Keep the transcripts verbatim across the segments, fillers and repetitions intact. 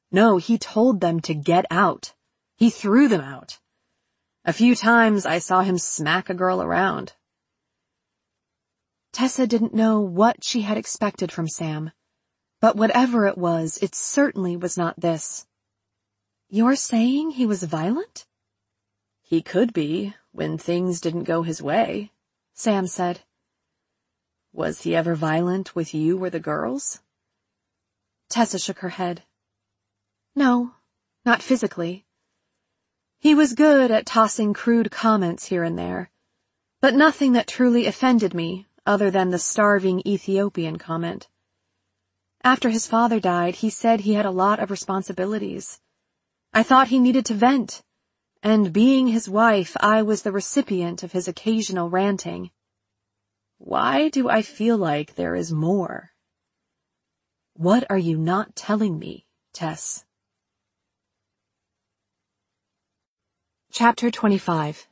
No, he told them to get out. He threw them out. A few times I saw him smack a girl around. Tessa didn't know what she had expected from Sam, but whatever it was, it certainly was not this. You're saying he was violent? He could be, when things didn't go his way, Sam said. Was he ever violent with you or the girls? Tessa shook her head. No, not physically. He was good at tossing crude comments here and there, but nothing that truly offended me other than the starving Ethiopian comment. After his father died, he said he had a lot of responsibilities. I thought he needed to vent, and being his wife, I was the recipient of his occasional ranting. Why do I feel like there is more? What are you not telling me, Tess? Chapter twenty-five.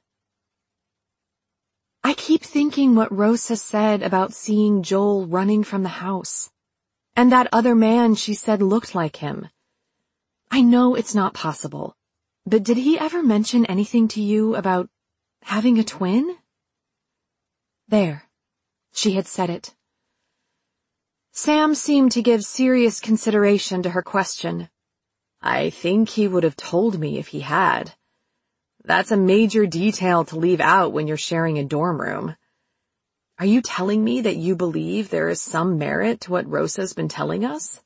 I keep thinking what Rosa said about seeing Joel running from the house, and that other man she said looked like him. I know it's not possible, but did he ever mention anything to you about having a twin? There, she had said it. Sam seemed to give serious consideration to her question. I think he would have told me if he had. That's a major detail to leave out when you're sharing a dorm room. Are you telling me that you believe there is some merit to what Rosa's been telling us?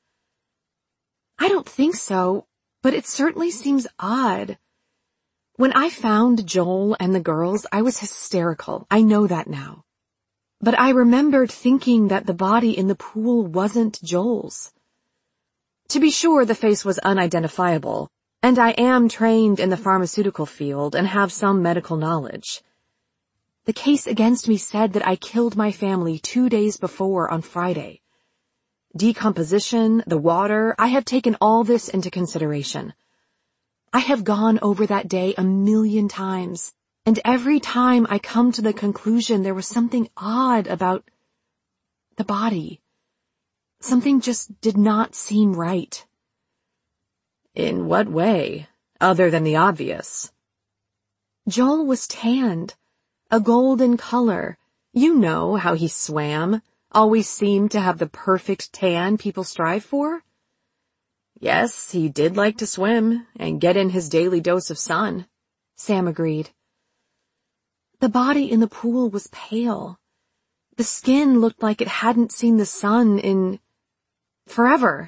I don't think so, but it certainly seems odd. When I found Joel and the girls, I was hysterical. I know that now. But I remembered thinking that the body in the pool wasn't Joel's. To be sure, the face was unidentifiable, and I am trained in the pharmaceutical field and have some medical knowledge. The case against me said that I killed my family two days before on Friday. Decomposition, the water, I have taken all this into consideration. I have gone over that day a million times, and every time I come to the conclusion there was something odd about the body. Something just did not seem right. In what way, other than the obvious? Joel was tanned, a golden color. You know how he swam, always seemed to have the perfect tan people strive for. Yes, he did like to swim and get in his daily dose of sun, Sam agreed. The body in the pool was pale. The skin looked like it hadn't seen the sun in forever.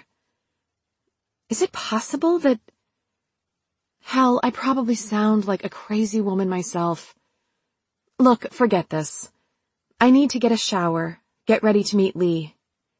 Is it possible that... Hell, I probably sound like a crazy woman myself. Look, forget this. I need to get a shower, get ready to meet Lee.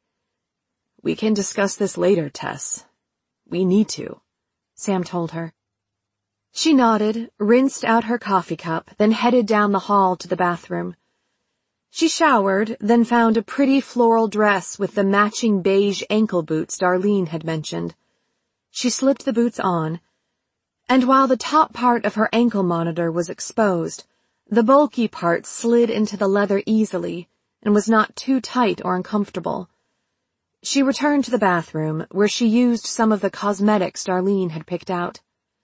We can discuss this later, Tess. We need to, Sam told her. She nodded, rinsed out her coffee cup, then headed down the hall to the bathroom. She showered, then found a pretty floral dress with the matching beige ankle boots Darlene had mentioned. She slipped the boots on, and while the top part of her ankle monitor was exposed, the bulky part slid into the leather easily and was not too tight or uncomfortable. She returned to the bathroom, where she used some of the cosmetics Darlene had picked out.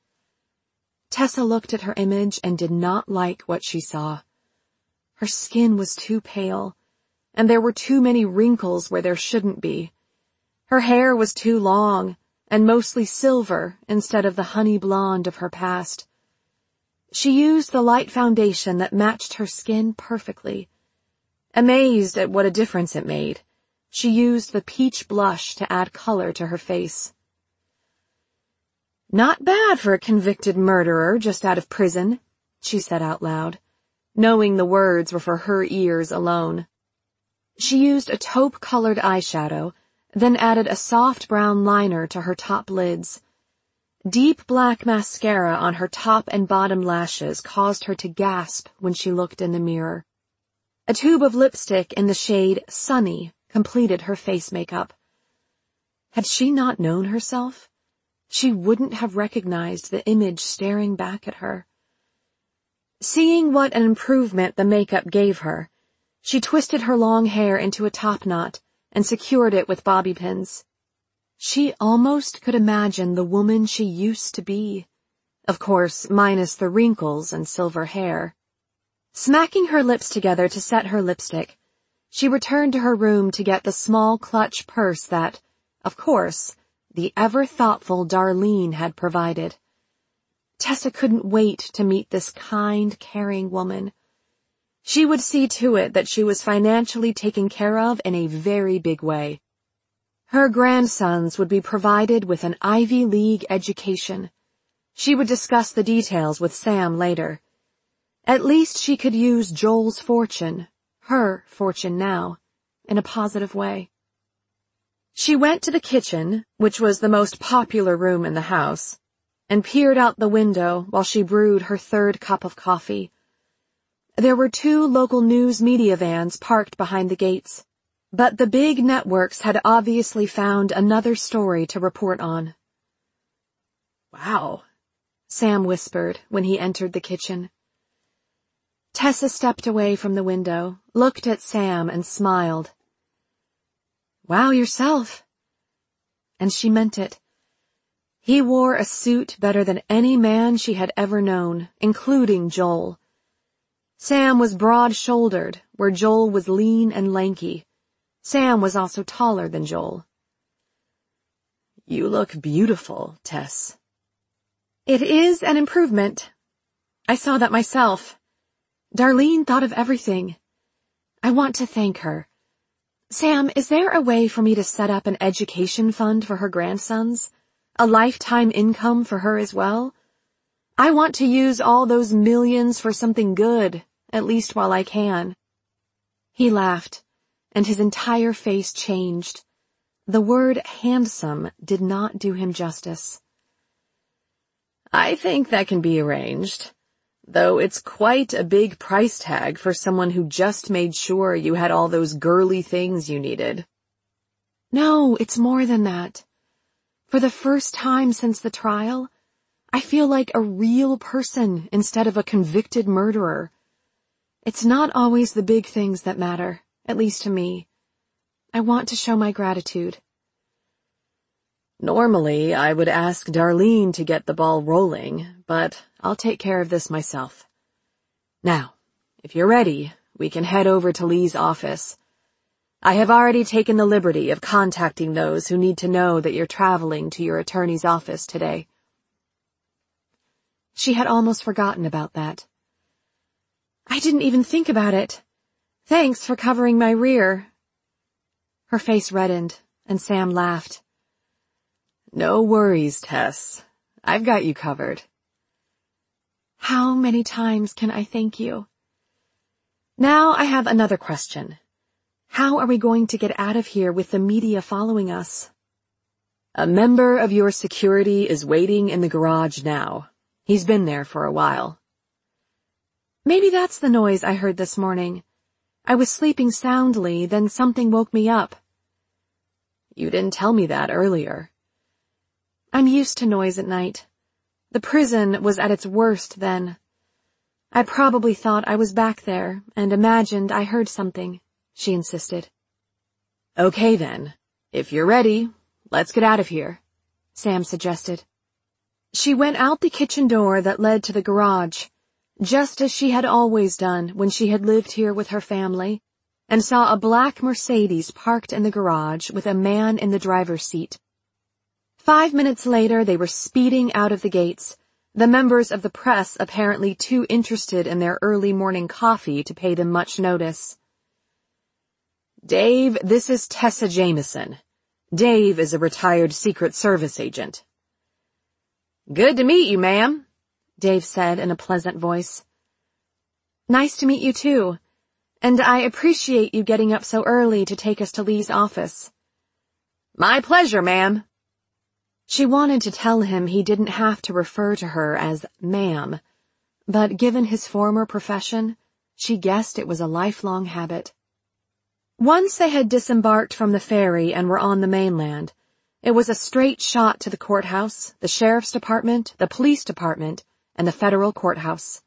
Tessa looked at her image and did not like what she saw. Her skin was too pale, and there were too many wrinkles where there shouldn't be. Her hair was too long, and mostly silver instead of the honey blonde of her past. She used the light foundation that matched her skin perfectly. Amazed at what a difference it made, she used the peach blush to add color to her face. Not bad for a convicted murderer just out of prison, she said out loud, knowing the words were for her ears alone. She used a taupe-colored eyeshadow, then added a soft brown liner to her top lids. Deep black mascara on her top and bottom lashes caused her to gasp when she looked in the mirror. A tube of lipstick in the shade Sunny completed her face makeup. Had she not known herself, she wouldn't have recognized the image staring back at her. Seeing what an improvement the makeup gave her, she twisted her long hair into a top knot and secured it with bobby pins. She almost could imagine the woman she used to be. Of course, minus the wrinkles and silver hair. Smacking her lips together to set her lipstick, she returned to her room to get the small clutch purse that, of course, the ever-thoughtful Darlene had provided. Tessa couldn't wait to meet this kind, caring woman. She would see to it that she was financially taken care of in a very big way. Her grandsons would be provided with an Ivy League education. She would discuss the details with Sam later. At least she could use Joel's fortune, her fortune now, in a positive way. She went to the kitchen, which was the most popular room in the house, and peered out the window while she brewed her third cup of coffee. There were two local news media vans parked behind the gates, but the big networks had obviously found another story to report on. "Wow," Sam whispered when he entered the kitchen. Tessa stepped away from the window, looked at Sam, and smiled. "Wow yourself." And she meant it. He wore a suit better than any man she had ever known, including Joel. Sam was broad-shouldered, where Joel was lean and lanky. Sam was also taller than Joel. "You look beautiful, Tess." "It is an improvement. I saw that myself. Darlene thought of everything. I want to thank her. Sam, is there a way for me to set up an education fund for her grandsons? A lifetime income for her as well? I want to use all those millions for something good, at least while I can." He laughed, and his entire face changed. The word handsome did not do him justice. "I think that can be arranged, though it's quite a big price tag for someone who just made sure you had all those girly things you needed." "No, it's more than that. For the first time since the trial, I feel like a real person instead of a convicted murderer. It's not always the big things that matter, at least to me. I want to show my gratitude." "Normally, I would ask Darlene to get the ball rolling, but I'll take care of this myself. Now, if you're ready, we can head over to Lee's office. I have already taken the liberty of contacting those who need to know that you're traveling to your attorney's office today." She had almost forgotten about that. "I didn't even think about it. Thanks for covering my rear." Her face reddened, and Sam laughed. "No worries, Tess. I've got you covered." How many times can I thank you? Now I have another question. How are we going to get out of here with the media following us? "A member of your security is waiting in the garage now. He's been there for a while." Maybe that's the noise I heard this morning. I was sleeping soundly, then something woke me up. "You didn't tell me that earlier." I'm used to noise at night. The prison was at its worst then. I probably thought I was back there and imagined I heard something, she insisted. "Okay then. If you're ready, let's get out of here," Sam suggested. She went out the kitchen door that led to the garage, just as she had always done when she had lived here with her family, and saw a black Mercedes parked in the garage with a man in the driver's seat. Five minutes later, they were speeding out of the gates, the members of the press apparently too interested in their early morning coffee to pay them much notice. "Dave, this is Tessa Jameson. Dave is a retired Secret Service agent." "Good to meet you, ma'am," Dave said in a pleasant voice. "Nice to meet you too, and I appreciate you getting up so early to take us to Lee's office." "My pleasure, ma'am." She wanted to tell him he didn't have to refer to her as ma'am, but given his former profession, she guessed it was a lifelong habit. Once they had disembarked from the ferry and were on the mainland, it was a straight shot to the courthouse, the sheriff's department, the police department, and the federal courthouse.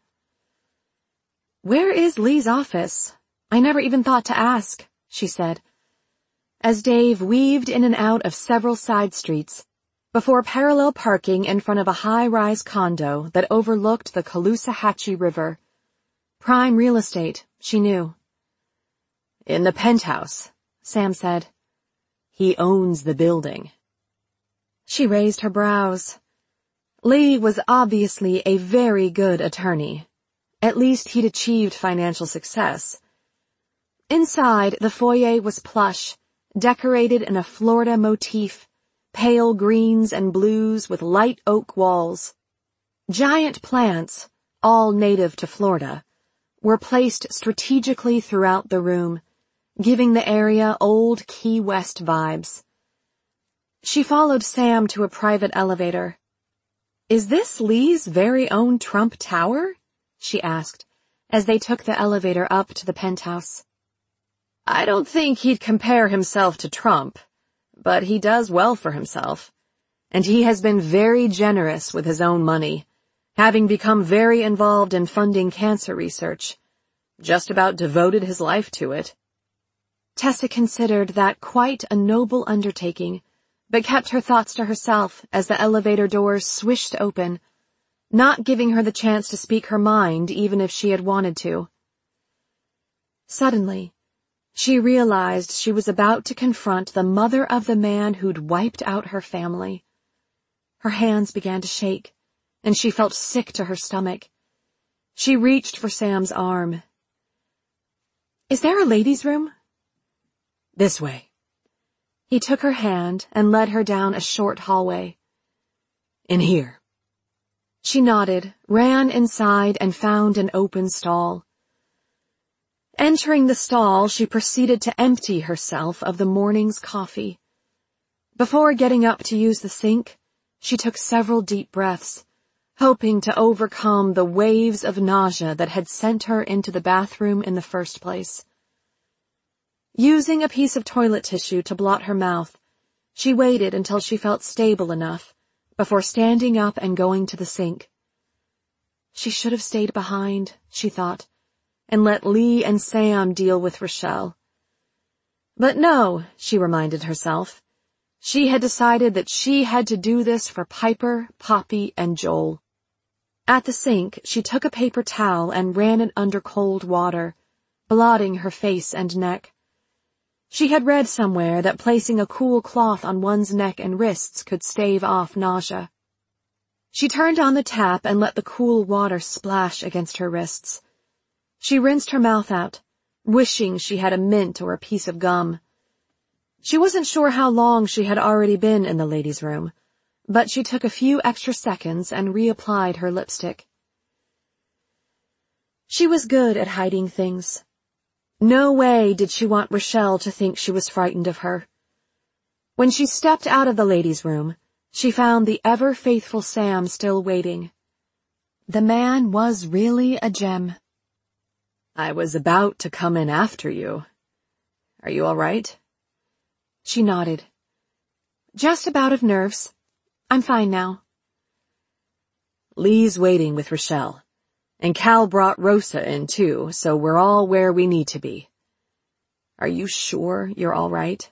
"Where is Lee's office? I never even thought to ask," she said. as Dave weaved in and out of several side streets before parallel parking in front of a high-rise condo that overlooked the Caloosahatchee River. Prime real estate, she knew. "In the penthouse," Sam said. "He owns the building." She raised her brows. Lee was obviously a very good attorney. At least he'd achieved financial success. Inside, the foyer was plush, decorated in a Florida motif, pale greens and blues with light oak walls. Giant plants, all native to Florida, were placed strategically throughout the room, giving the area old Key West vibes. She followed Sam to a private elevator. "Is this Lee's very own Trump Tower?" she asked, as they took the elevator up to the penthouse. "I don't think he'd compare himself to Trump, but he does well for himself, and he has been very generous with his own money, having become very involved in funding cancer research, just about devoted his life to it." Tessa considered that quite a noble undertaking, but kept her thoughts to herself as the elevator doors swished open, not giving her the chance to speak her mind even if she had wanted to. Suddenly, she realized she was about to confront the mother of the man who'd wiped out her family. Her hands began to shake, and she felt sick to her stomach. She reached for Sam's arm. "Is there a ladies' room?" "This way." He took her hand and led her down a short hallway. "In here." She nodded, ran inside, and found an open stall. Entering the stall, she proceeded to empty herself of the morning's coffee. Before getting up to use the sink, she took several deep breaths, hoping to overcome the waves of nausea that had sent her into the bathroom in the first place. Using a piece of toilet tissue to blot her mouth, she waited until she felt stable enough before standing up and going to the sink. She should have stayed behind, she thought, and let Lee and Sam deal with Rochelle. But no, she reminded herself. She had decided that she had to do this for Piper, Poppy, and Joel. At the sink, she took a paper towel and ran it under cold water, blotting her face and neck. She had read somewhere that placing a cool cloth on one's neck and wrists could stave off nausea. She turned on the tap and let the cool water splash against her wrists. She rinsed her mouth out, wishing she had a mint or a piece of gum. She wasn't sure how long she had already been in the ladies' room, but she took a few extra seconds and reapplied her lipstick. She was good at hiding things. No way did she want Rochelle to think she was frightened of her. When she stepped out of the ladies' room, she found the ever-faithful Sam still waiting. The man was really a gem. "I was about to come in after you. Are you all right?" She nodded. "Just a bout of nerves. I'm fine now." "Lee's waiting with Rochelle. And Cal brought Rosa in, too, so we're all where we need to be. Are you sure you're all right?"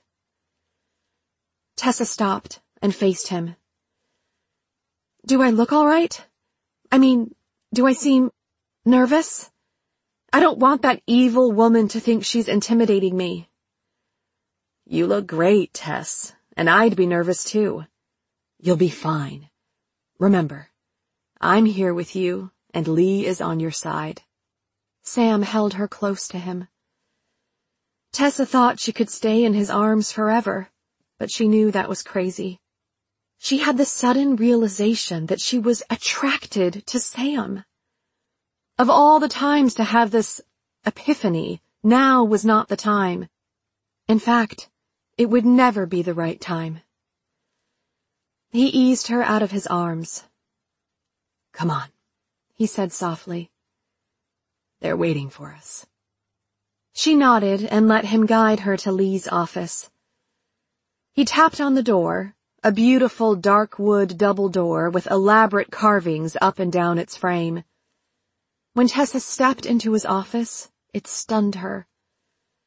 Tessa stopped and faced him. "Do I look all right? I mean, do I seem nervous? I don't want that evil woman to think she's intimidating me." "You look great, Tess, and I'd be nervous, too. You'll be fine. Remember, I'm here with you, and Lee is on your side." Sam held her close to him. Tessa thought she could stay in his arms forever, but she knew that was crazy. She had the sudden realization that she was attracted to Sam. Of all the times to have this epiphany, now was not the time. In fact, it would never be the right time. He eased her out of his arms. "Come on," he said softly. "They're waiting for us." She nodded and let him guide her to Lee's office. He tapped on the door, a beautiful dark wood double door with elaborate carvings up and down its frame. When Tessa stepped into his office, it stunned her.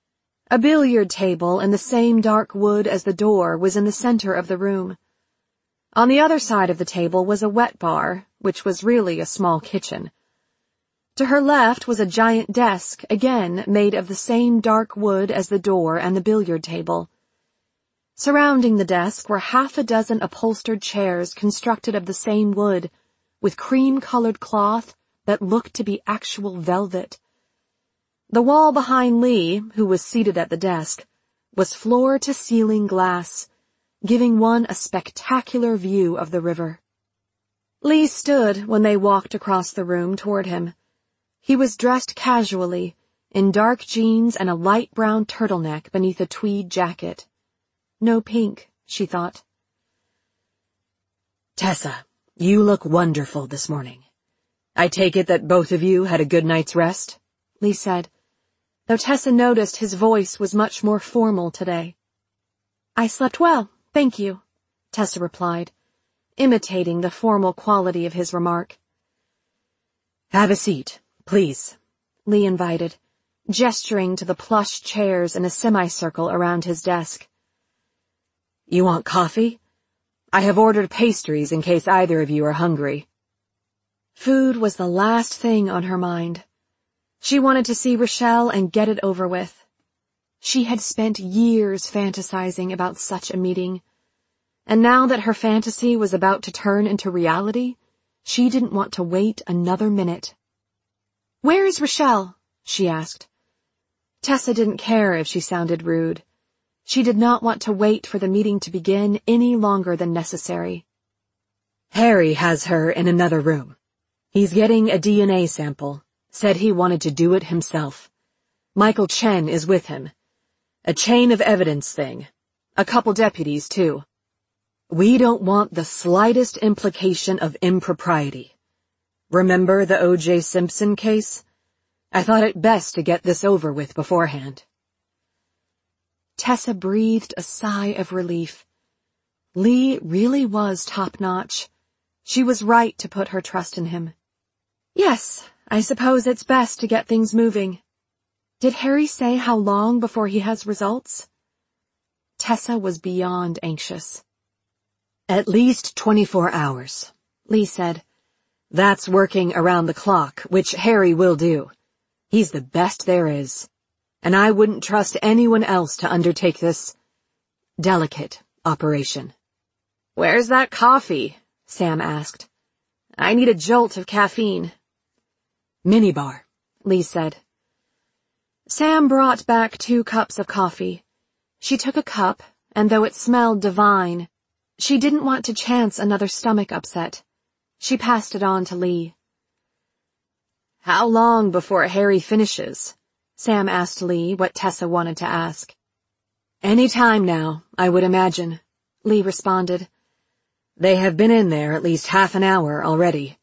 A billiard table in the same dark wood as the door was in the center of the room. On the other side of the table was a wet bar, which was really a small kitchen. To her left was a giant desk, again made of the same dark wood as the door and the billiard table. Surrounding the desk were half a dozen upholstered chairs constructed of the same wood, with cream-colored cloth that looked to be actual velvet. The wall behind Lee, who was seated at the desk, was floor-to-ceiling glass, giving one a spectacular view of the river. Lee stood when they walked across the room toward him. He was dressed casually, in dark jeans and a light brown turtleneck beneath a tweed jacket. No pink, she thought. Tessa, you look wonderful this morning. I take it that both of you had a good night's rest? Lee said, though Tessa noticed his voice was much more formal today. I slept well, thank you, Tessa replied, imitating the formal quality of his remark. Have a seat, please, Lee invited, gesturing to the plush chairs in a semicircle around his desk. You want coffee? I have ordered pastries in case either of you are hungry. Food was the last thing on her mind. She wanted to see Rochelle and get it over with. She had spent years fantasizing about such a meeting, and now that her fantasy was about to turn into reality, she didn't want to wait another minute. Where is Rochelle? She asked. Tessa didn't care if she sounded rude. She did not want to wait for the meeting to begin any longer than necessary. Harry has her in another room. He's getting a D N A sample. Said he wanted to do it himself. Michael Chen is with him. A chain of evidence thing. A couple deputies, too. We don't want the slightest implication of impropriety. Remember the O J Simpson case? I thought it best to get this over with beforehand. Tessa breathed a sigh of relief. Lee really was top-notch. She was right to put her trust in him. Yes, I suppose it's best to get things moving. Did Harry say how long before he has results? Tessa was beyond anxious. At least twenty-four hours, Lee said. That's working around the clock, which Harry will do. He's the best there is. And I wouldn't trust anyone else to undertake this delicate operation. Where's that coffee? Sam asked. I need a jolt of caffeine. Minibar, Lee said. Sam brought back two cups of coffee. She took a cup, and though it smelled divine, she didn't want to chance another stomach upset. She passed it on to Lee. How long before Harry finishes? Sam asked Lee what Tessa wanted to ask. Any time now, I would imagine, Lee responded. They have been in there at least half an hour already.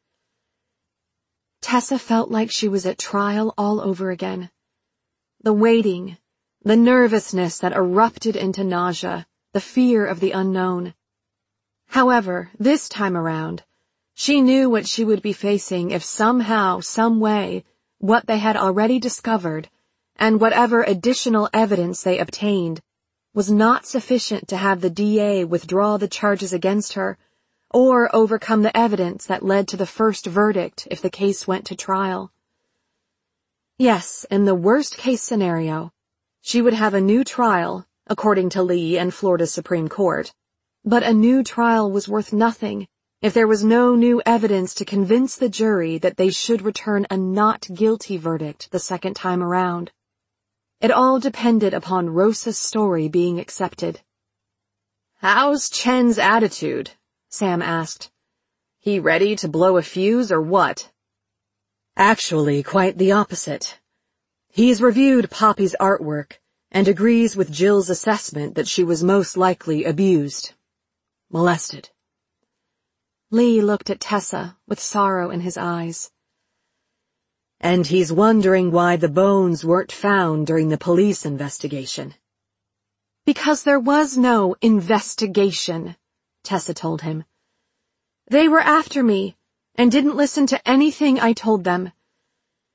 Tessa felt like she was at trial all over again. The waiting, the nervousness that erupted into nausea, the fear of the unknown. However, this time around, she knew what she would be facing if somehow, some way, what they had already discovered, and whatever additional evidence they obtained, was not sufficient to have the D A withdraw the charges against her, or overcome the evidence that led to the first verdict if the case went to trial. Yes, in the worst-case scenario, she would have a new trial, according to Lee and Florida's Supreme Court, but a new trial was worth nothing if there was no new evidence to convince the jury that they should return a not guilty verdict the second time around. It all depended upon Rosa's story being accepted. How's Chen's attitude? Sam asked. He ready to blow a fuse or what? Actually, quite the opposite. He's reviewed Poppy's artwork and agrees with Jill's assessment that she was most likely abused, molested. Lee looked at Tessa with sorrow in his eyes. And he's wondering why the bones weren't found during the police investigation. Because there was no investigation, Tessa told him. They were after me and didn't listen to anything I told them.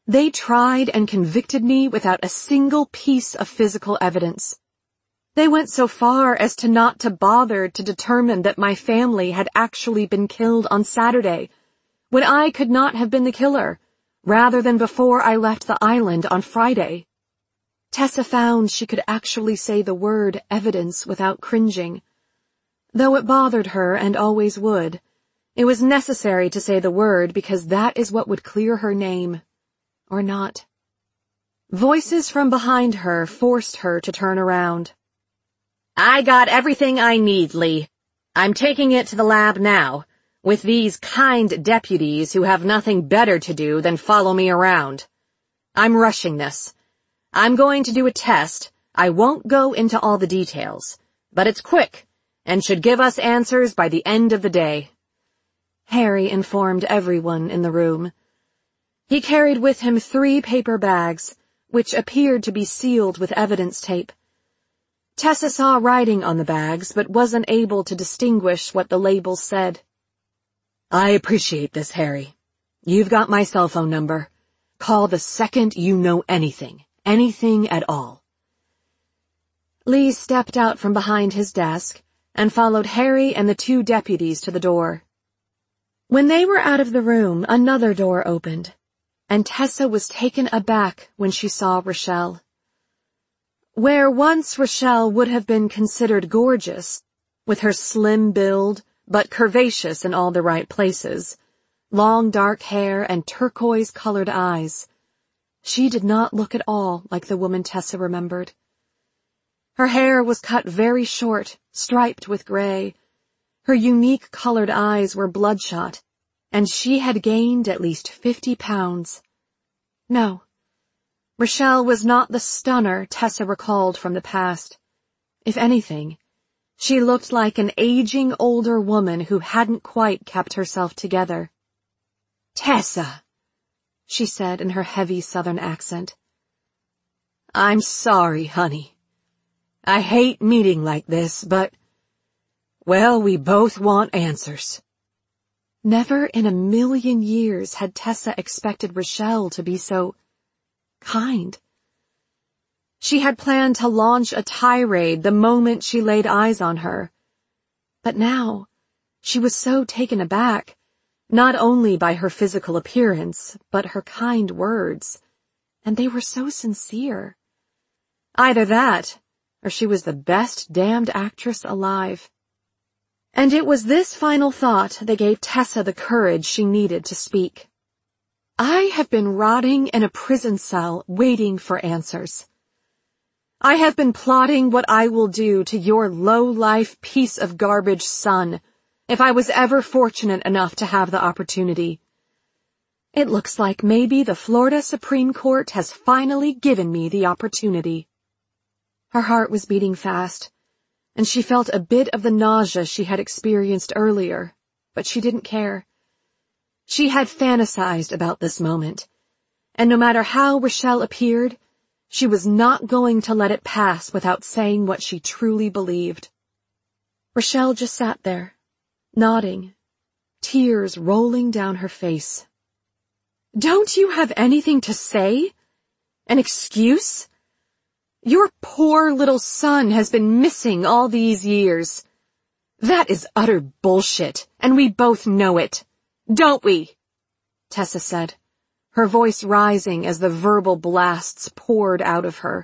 They tried and convicted me without a single piece of physical evidence. They went so far as to not to bother to determine that my family had actually been killed on Saturday, when I could not have been the killer, rather than before I left the island on Friday. Tessa found she could actually say the word evidence without cringing. Though it bothered her and always would, it was necessary to say the word because that is what would clear her name. Or not. Voices from behind her forced her to turn around. I got everything I need, Lee. I'm taking it to the lab now, with these kind deputies who have nothing better to do than follow me around. I'm rushing this. I'm going to do a test. I won't go into all the details, but it's quick and should give us answers by the end of the day. Harry informed everyone in the room. He carried with him three paper bags, which appeared to be sealed with evidence tape. Tessa saw writing on the bags, but wasn't able to distinguish what the labels said. I appreciate this, Harry. You've got my cell phone number. Call the second you know anything, anything at all. Lee stepped out from behind his desk and followed Harry and the two deputies to the door. When they were out of the room, another door opened, and Tessa was taken aback when she saw Rochelle. Where once Rochelle would have been considered gorgeous, with her slim build, but curvaceous in all the right places, long dark hair and turquoise-colored eyes, she did not look at all like the woman Tessa remembered. Her hair was cut very short, striped with gray. Her unique colored eyes were bloodshot, and she had gained at least fifty pounds. No, Rochelle was not the stunner Tessa recalled from the past. If anything, she looked like an aging older woman who hadn't quite kept herself together. Tessa, she said in her heavy southern accent. I'm sorry, honey. I hate meeting like this, but, well, we both want answers. Never in a million years had Tessa expected Rochelle to be so kind. She had planned to launch a tirade the moment she laid eyes on her. But now, she was so taken aback, not only by her physical appearance, but her kind words, and they were so sincere. Either that, or she was the best damned actress alive. And it was this final thought that gave Tessa the courage she needed to speak. I have been rotting in a prison cell waiting for answers. I have been plotting what I will do to your low-life piece of garbage son, if I was ever fortunate enough to have the opportunity. It looks like maybe the Florida Supreme Court has finally given me the opportunity. Her heart was beating fast, and she felt a bit of the nausea she had experienced earlier, but she didn't care. She had fantasized about this moment, and no matter how Rochelle appeared, she was not going to let it pass without saying what she truly believed. Rochelle just sat there, nodding, tears rolling down her face. Don't you have anything to say? An excuse? Your poor little son has been missing all these years. That is utter bullshit, and we both know it. Don't we? Tessa said, her voice rising as the verbal blasts poured out of her.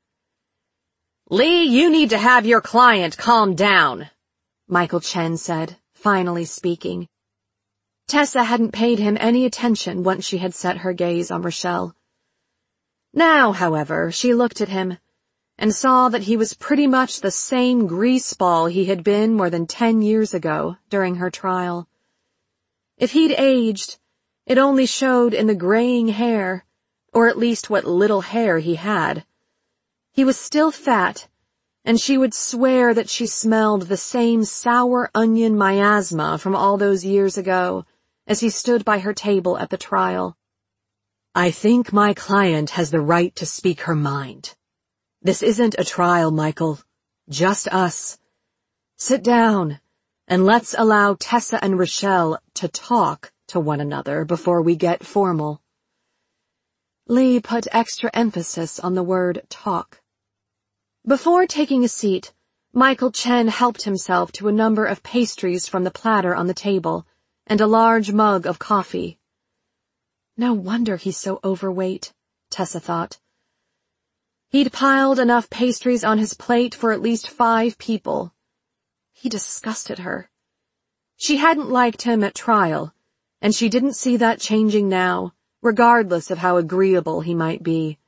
Lee, you need to have your client calm down, Michael Chen said, finally speaking. Tessa hadn't paid him any attention once she had set her gaze on Rochelle. Now, however, she looked at him and saw that he was pretty much the same greaseball he had been more than ten years ago during her trial. If he'd aged, it only showed in the graying hair, or at least what little hair he had. He was still fat, and she would swear that she smelled the same sour onion miasma from all those years ago as he stood by her table at the trial. I think my client has the right to speak her mind. This isn't a trial, Michael. Just us. Sit down, and let's allow Tessa and Rochelle to talk to one another before we get formal. Lee put extra emphasis on the word talk. Before taking a seat, Michael Chen helped himself to a number of pastries from the platter on the table and a large mug of coffee. No wonder he's so overweight, Tessa thought. He'd piled enough pastries on his plate for at least five people. He disgusted her. She hadn't liked him at trial, and she didn't see that changing now, regardless of how agreeable he might be.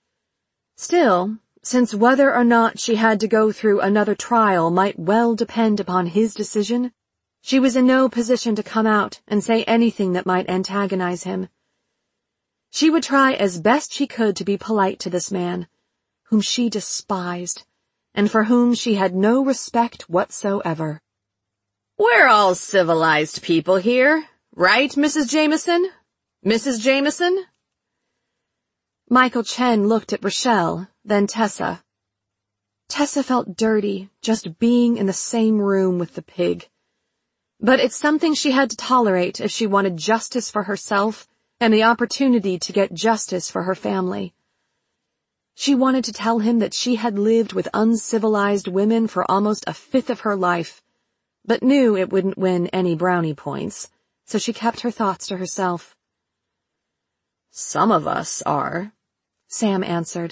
Still, since whether or not she had to go through another trial might well depend upon his decision, she was in no position to come out and say anything that might antagonize him. She would try as best she could to be polite to this man, whom she despised, and for whom she had no respect whatsoever. "We're all civilized people here, right, Missus Jameson? Missus Jameson?" Michael Chen looked at Rochelle, then Tessa. Tessa felt dirty just being in the same room with the pig. But it's something she had to tolerate if she wanted justice for herself and the opportunity to get justice for her family. She wanted to tell him that she had lived with uncivilized women for almost a fifth of her life, but knew it wouldn't win any brownie points, so she kept her thoughts to herself. "Some of us are," Sam answered.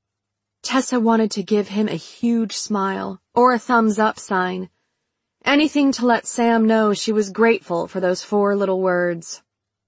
Tessa wanted to give him a huge smile, or a thumbs-up sign. Anything to let Sam know she was grateful for those four little words.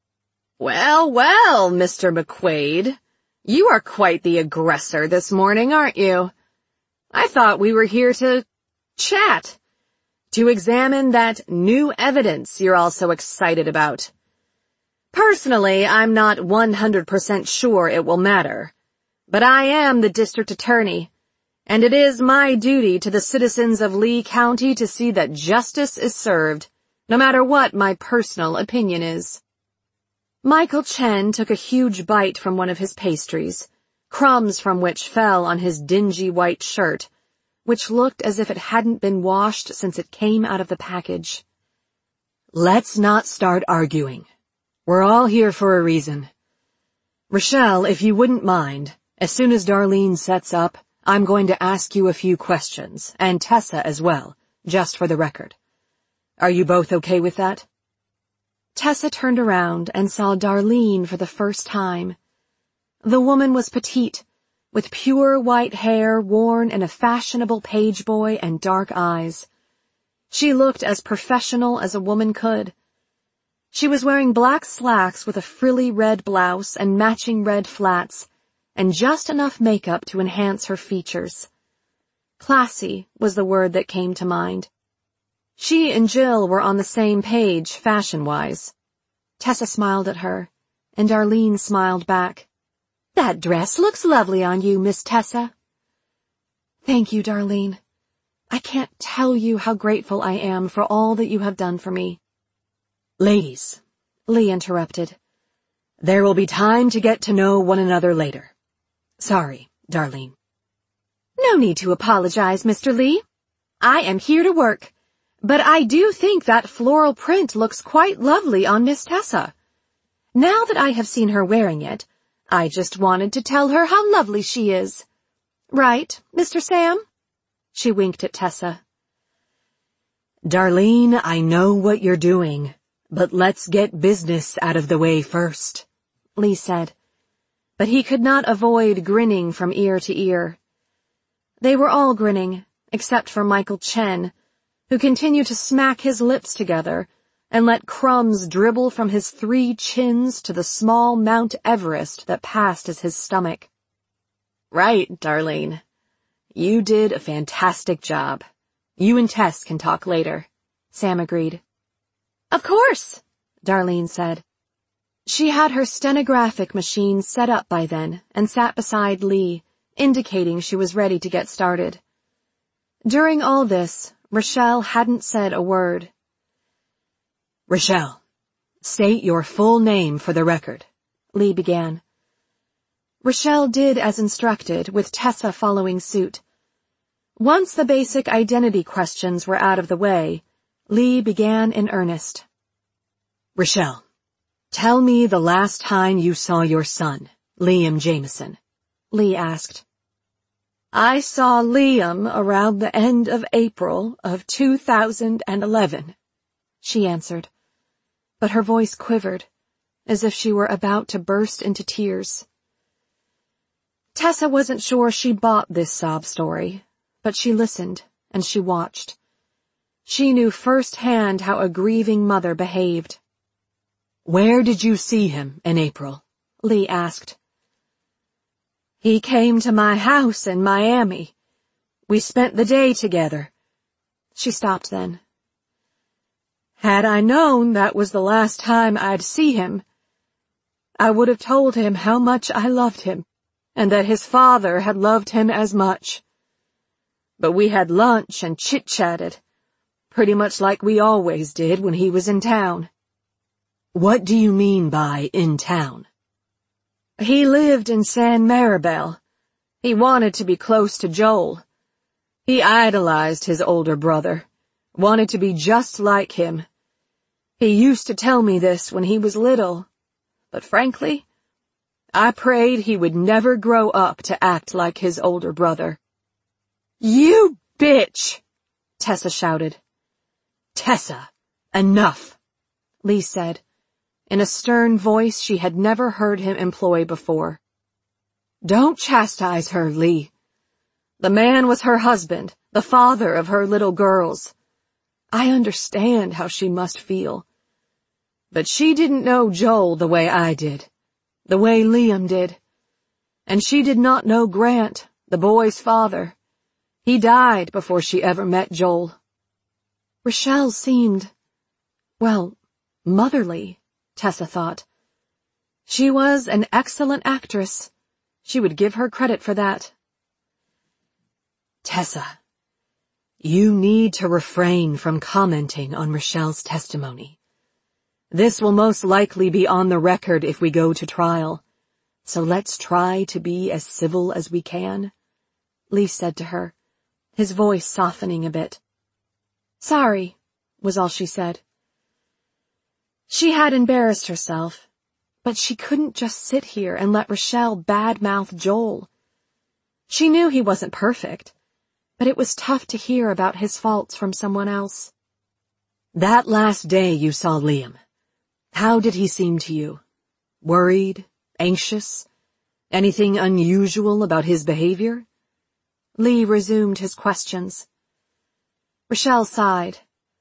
"Well, well, Mister McQuaid, you are quite the aggressor this morning, aren't you? I thought we were here to chat, to examine that new evidence you're all so excited about. Personally, I'm not one hundred percent sure it will matter, but I am the district attorney, and it is my duty to the citizens of Lee County to see that justice is served, no matter what my personal opinion is." Michael Chen took a huge bite from one of his pastries, crumbs from which fell on his dingy white shirt, which looked as if it hadn't been washed since it came out of the package. "Let's not start arguing. We're all here for a reason. Rochelle, if you wouldn't mind, as soon as Darlene sets up, I'm going to ask you a few questions, and Tessa as well, just for the record. Are you both okay with that?" Tessa turned around and saw Darlene for the first time. The woman was petite, with pure white hair worn in a fashionable page boy and dark eyes. She looked as professional as a woman could. She was wearing black slacks with a frilly red blouse and matching red flats, and just enough makeup to enhance her features. Classy was the word that came to mind. She and Jill were on the same page, fashion-wise. Tessa smiled at her, and Darlene smiled back. "That dress looks lovely on you, Miss Tessa." "Thank you, Darlene. I can't tell you how grateful I am for all that you have done for me." "Ladies," Lee interrupted. "There will be time to get to know one another later. Sorry, Darlene." "No need to apologize, Mister Lee. I am here to work. But I do think that floral print looks quite lovely on Miss Tessa. Now that I have seen her wearing it, I just wanted to tell her how lovely she is. Right, Mister Sam?" She winked at Tessa. "Darlene, I know what you're doing, but let's get business out of the way first," Lee said. But he could not avoid grinning from ear to ear. They were all grinning, except for Michael Chen, who continued to smack his lips together and let crumbs dribble from his three chins to the small Mount Everest that passed as his stomach. "Right, Darlene. You did a fantastic job. You and Tess can talk later," Sam agreed. "Of course," Darlene said. She had her stenographic machine set up by then and sat beside Lee, indicating she was ready to get started. During all this, Rochelle hadn't said a word. "Rochelle, state your full name for the record," Lee began. Rochelle did as instructed, with Tessa following suit. Once the basic identity questions were out of the way, Lee began in earnest. "Rochelle, tell me the last time you saw your son, Liam Jamison?" Lee asked. "I saw Liam around the end of April of two thousand eleven, she answered, but her voice quivered, as if she were about to burst into tears. Tessa wasn't sure she bought this sob story, but she listened and she watched. She knew firsthand how a grieving mother behaved. "Where did you see him in April?" Lee asked. "He came to my house in Miami. We spent the day together." She stopped then. "Had I known that was the last time I'd see him, I would have told him how much I loved him, and that his father had loved him as much. But we had lunch and chit-chatted, pretty much like we always did when he was in town." "What do you mean by in town?" "He lived in San Maribel. He wanted to be close to Joel. He idolized his older brother, wanted to be just like him. He used to tell me this when he was little, but frankly, I prayed he would never grow up to act like his older brother." "You bitch!" Tessa shouted. "Tessa, enough," Lee said, in a stern voice she had never heard him employ before. "Don't chastise her, Lee. The man was her husband, the father of her little girls. I understand how she must feel. But she didn't know Joel the way I did, the way Liam did. And she did not know Grant, the boy's father. He died before she ever met Joel." Rochelle seemed, well, motherly, Tessa thought. She was an excellent actress. She would give her credit for that. "Tessa, you need to refrain from commenting on Rochelle's testimony. This will most likely be on the record if we go to trial, so let's try to be as civil as we can," Lee said to her, his voice softening a bit. "Sorry," was all she said. She had embarrassed herself, but she couldn't just sit here and let Rochelle badmouth Joel. She knew he wasn't perfect, but it was tough to hear about his faults from someone else. "That last day you saw Liam, how did he seem to you? Worried? Anxious? Anything unusual about his behavior?" Lee resumed his questions. Rochelle sighed.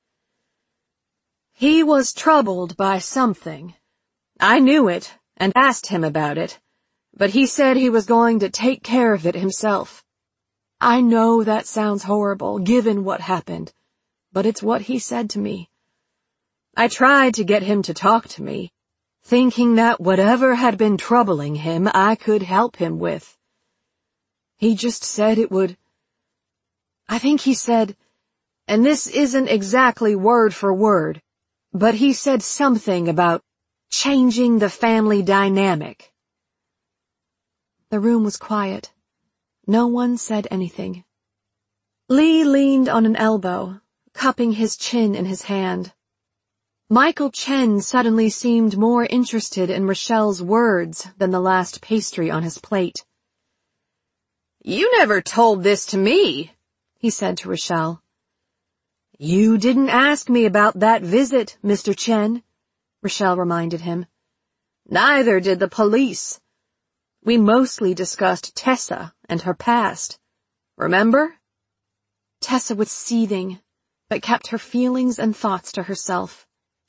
"He was troubled by something. I knew it and asked him about it, but he said he was going to take care of it himself. I know that sounds horrible, given what happened, but it's what he said to me. I tried to get him to talk to me, thinking that whatever had been troubling him I could help him with. He just said it would... I think he said, and this isn't exactly word for word, but he said something about changing the family dynamic." The room was quiet. No one said anything. Lee leaned on an elbow, cupping his chin in his hand. Michael Chen suddenly seemed more interested in Rochelle's words than the last pastry on his plate. "You never told this to me," he said to Rochelle. "You didn't ask me about that visit, Mister Chen," Rochelle reminded him. "Neither did the police. We mostly discussed Tessa and her past. Remember?" Tessa was seething, but kept her feelings and thoughts to herself.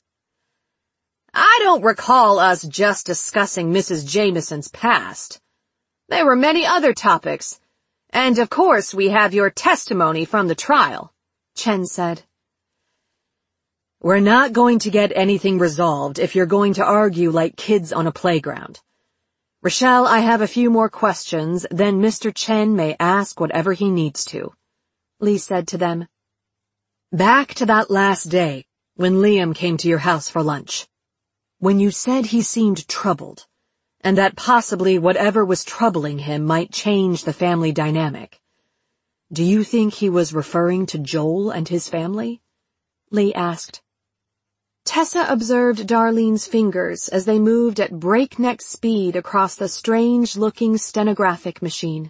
"I don't recall us just discussing Missus Jamison's past. There were many other topics, and of course we have your testimony from the trial," Chen said. "We're not going to get anything resolved if you're going to argue like kids on a playground. Rochelle, I have a few more questions, then Mister Chen may ask whatever he needs to," Lee said to them. "Back to that last day, when Liam came to your house for lunch. When you said he seemed troubled, and that possibly whatever was troubling him might change the family dynamic, do you think he was referring to Joel and his family?" Lee asked. Tessa observed Darlene's fingers as they moved at breakneck speed across the strange-looking stenographic machine.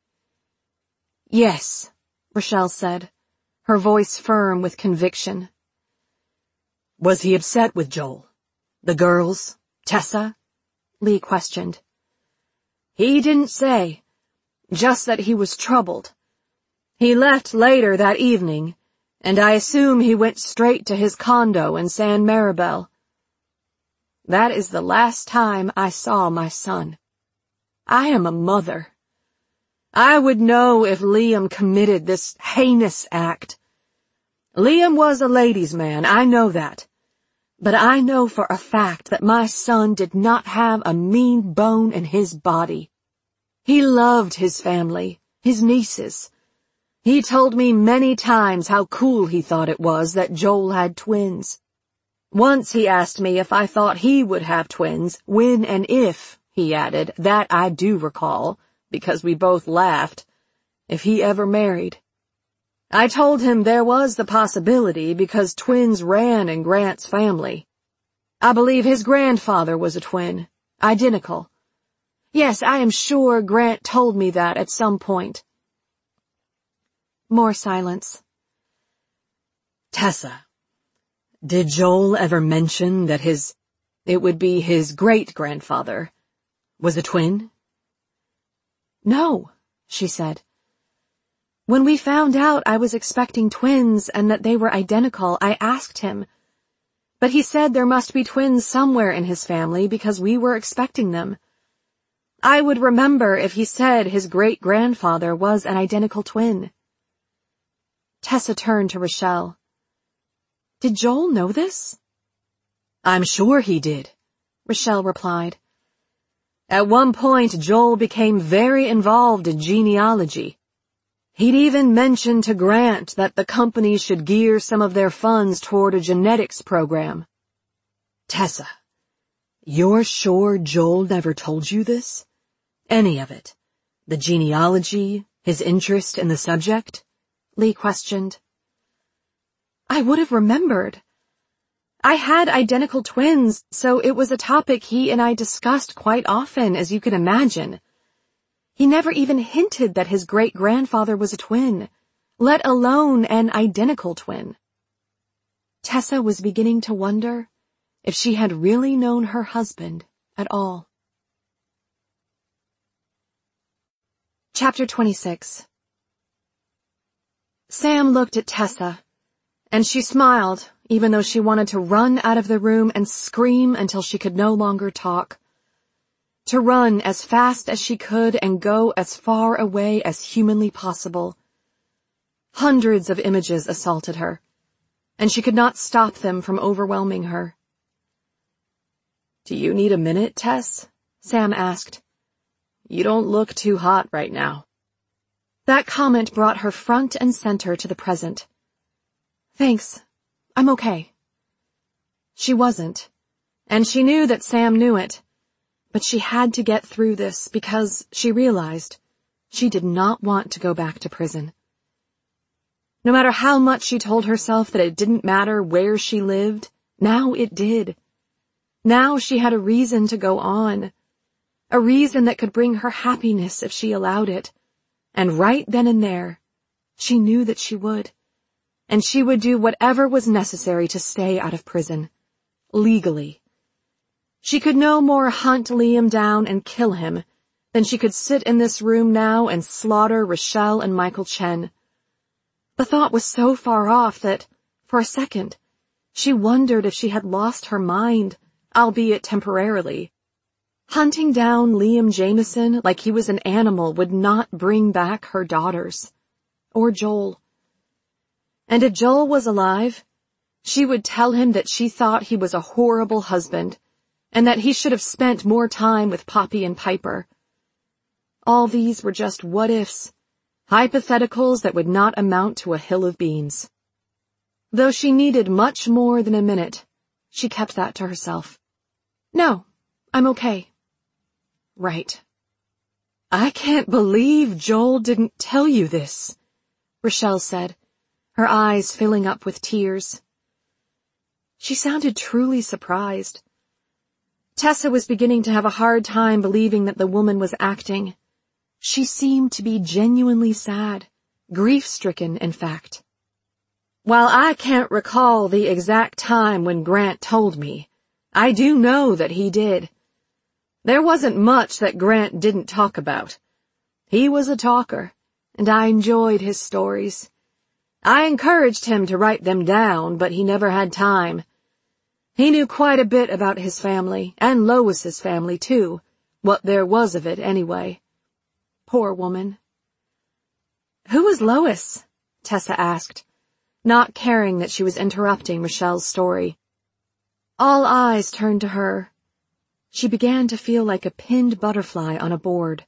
"Yes," Rochelle said, her voice firm with conviction. "Was he upset with Joel? The girls? Tessa?" Lee questioned. "He didn't say. Just that he was troubled. He left later that evening, and I assume he went straight to his condo in San Maribel. That is the last time I saw my son. I am a mother. I would know if Liam committed this heinous act. Liam was a ladies' man, I know that. But I know for a fact that my son did not have a mean bone in his body. He loved his family, his nieces. He told me many times how cool he thought it was that Joel had twins. Once he asked me if I thought he would have twins, when and if, he added, that I do recall, because we both laughed, if he ever married. I told him there was the possibility because twins ran in Grant's family. I believe his grandfather was a twin, identical. Yes, I am sure Grant told me that at some point." More silence. "Tessa, did Joel ever mention that his, it would be his great-grandfather, was a twin?" "No," she said. "When we found out I was expecting twins and that they were identical, I asked him. But he said there must be twins somewhere in his family because we were expecting them. I would remember if he said his great-grandfather was an identical twin." Tessa turned to Rochelle. "Did Joel know this?" "I'm sure he did," Rochelle replied. "At one point, Joel became very involved in genealogy. He'd even mentioned to Grant that the company should gear some of their funds toward a genetics program." "Tessa, you're sure Joel never told you this? Any of it? The genealogy, his interest in the subject?" Lee questioned. "I would have remembered. I had identical twins, so it was a topic he and I discussed quite often, as you can imagine. He never even hinted that his great-grandfather was a twin, let alone an identical twin." Tessa was beginning to wonder if she had really known her husband at all. Chapter twenty-six. Sam looked at Tessa, and she smiled, even though she wanted to run out of the room and scream until she could no longer talk. To run as fast as she could and go as far away as humanly possible. Hundreds of images assaulted her, and she could not stop them from overwhelming her. "Do you need a minute, Tess?" Sam asked. "You don't look too hot right now." That comment brought her front and center to the present. "Thanks. I'm okay." She wasn't, and she knew that Sam knew it, but she had to get through this because, she realized, she did not want to go back to prison. No matter how much she told herself that it didn't matter where she lived, now it did. Now she had a reason to go on, a reason that could bring her happiness if she allowed it. And right then and there, she knew that she would, and she would do whatever was necessary to stay out of prison, legally. She could no more hunt Liam down and kill him than she could sit in this room now and slaughter Rochelle and Michael Chen. The thought was so far off that, for a second, she wondered if she had lost her mind, albeit temporarily. Hunting down Liam Jamison like he was an animal would not bring back her daughters. Or Joel. And if Joel was alive, she would tell him that she thought he was a horrible husband, and that he should have spent more time with Poppy and Piper. All these were just what-ifs, hypotheticals that would not amount to a hill of beans. Though she needed much more than a minute, she kept that to herself. "No, I'm okay." "Right. I can't believe Joel didn't tell you this," Rochelle said, her eyes filling up with tears. She sounded truly surprised. Tessa was beginning to have a hard time believing that the woman was acting. She seemed to be genuinely sad, grief-stricken, in fact. While I can't recall the exact time when Grant told me, I do know that he did. There wasn't much that Grant didn't talk about. He was a talker, and I enjoyed his stories. I encouraged him to write them down, but he never had time. He knew quite a bit about his family, and Lois's family, too, what there was of it, anyway. Poor woman. Who was Lois? Tessa asked, not caring that she was interrupting Rochelle's story. All eyes turned to her. She began to feel like a pinned butterfly on a board.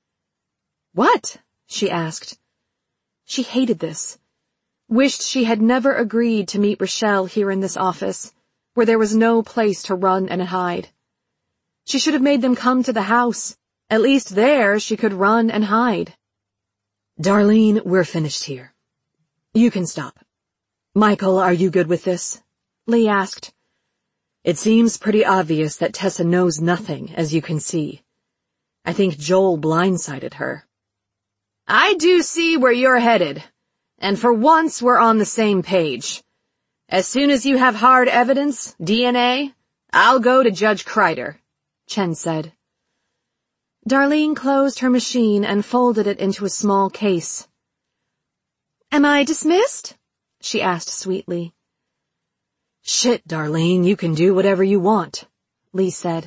What? She asked. She hated this. Wished she had never agreed to meet Rochelle here in this office, where there was no place to run and hide. She should have made them come to the house. At least there she could run and hide. Darlene, we're finished here. You can stop. Michael, are you good with this? Lee asked. It seems pretty obvious that Tessa knows nothing, as you can see. I think Joel blindsided her. I do see where you're headed, and for once we're on the same page. As soon as you have hard evidence, D N A, I'll go to Judge Kreider, Chen said. Darlene closed her machine and folded it into a small case. Am I dismissed? She asked sweetly. Shit, Darlene, you can do whatever you want, Lee said.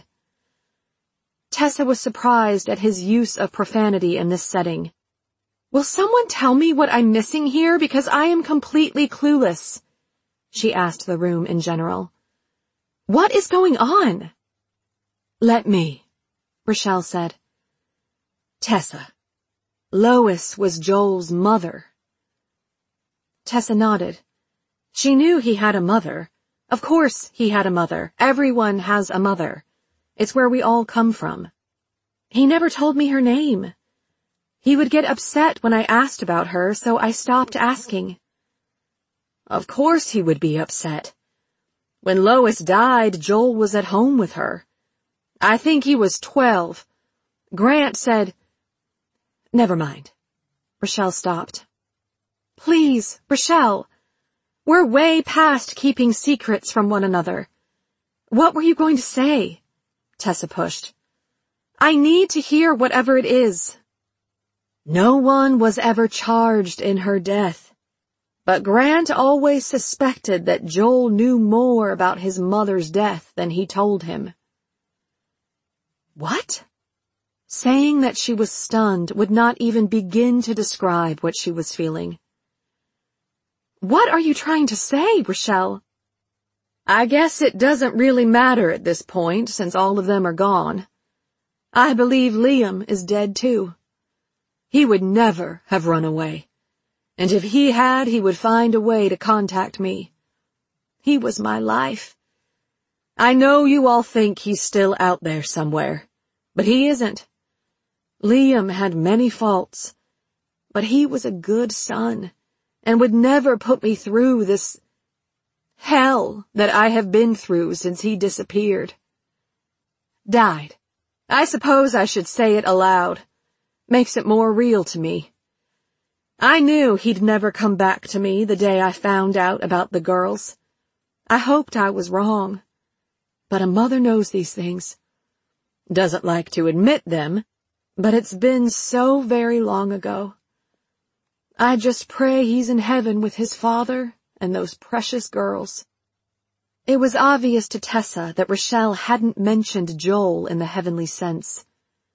Tessa was surprised at his use of profanity in this setting. Will someone tell me what I'm missing here, because I am completely clueless? She asked the room in general. What is going on? Let me, Rochelle said. Tessa. Lois was Joel's mother. Tessa nodded. She knew he had a mother. Of course he had a mother. Everyone has a mother. It's where we all come from. He never told me her name. He would get upset when I asked about her, so I stopped asking. Of course he would be upset. When Lois died, Joel was at home with her. I think he was twelve. Grant said... Never mind. Rochelle stopped. Please, Rochelle. We're way past keeping secrets from one another. What were you going to say? Tessa pushed. I need to hear whatever it is. No one was ever charged in her death, but Grant always suspected that Joel knew more about his mother's death than he told him. What? Saying that she was stunned would not even begin to describe what she was feeling. What are you trying to say, Rochelle? I guess it doesn't really matter at this point, since all of them are gone. I believe Liam is dead too. He would never have run away, and if he had, he would find a way to contact me. He was my life. I know you all think he's still out there somewhere, but he isn't. Liam had many faults, but he was a good son, and would never put me through this hell that I have been through since he disappeared. Died. I suppose I should say it aloud. Makes it more real to me. I knew he'd never come back to me the day I found out about the girls. I hoped I was wrong. But a mother knows these things. Doesn't like to admit them, but it's been so very long ago. I just pray he's in heaven with his father and those precious girls. It was obvious to Tessa that Rochelle hadn't mentioned Joel in the heavenly sense.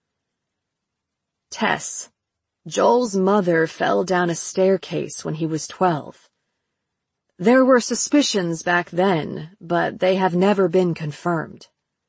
Tess, Joel's mother fell down a staircase when he was twelve. There were suspicions back then, but they have never been confirmed.